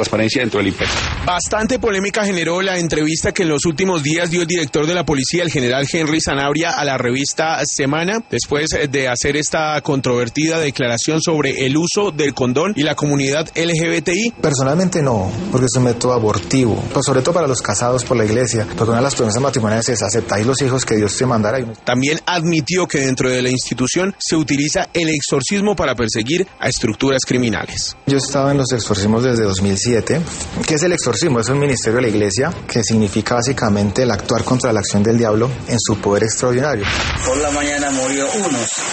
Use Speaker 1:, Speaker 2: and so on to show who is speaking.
Speaker 1: transparencia dentro del IPEC.
Speaker 2: Bastante polémica generó la entrevista que en los últimos días dio el director de la policía, el general Henry Sanabria, a la revista Semana, después de hacer esta controvertida declaración sobre el uso del condón y la comunidad LGBTI.
Speaker 3: Personalmente no, porque es un método abortivo, pues sobre todo para los casados por la iglesia, porque una de las promesas matrimoniales es aceptar los hijos que Dios te mandará.
Speaker 2: También admitió que dentro de la institución se utiliza el exorcismo para perseguir a estructuras criminales.
Speaker 3: Yo he estado en los exorcismos desde 2007. ¿Qué es el exorcismo? Es un ministerio de la iglesia que significa básicamente el actuar contra la acción del diablo en su poder extraordinario.
Speaker 4: Por la mañana murió uno.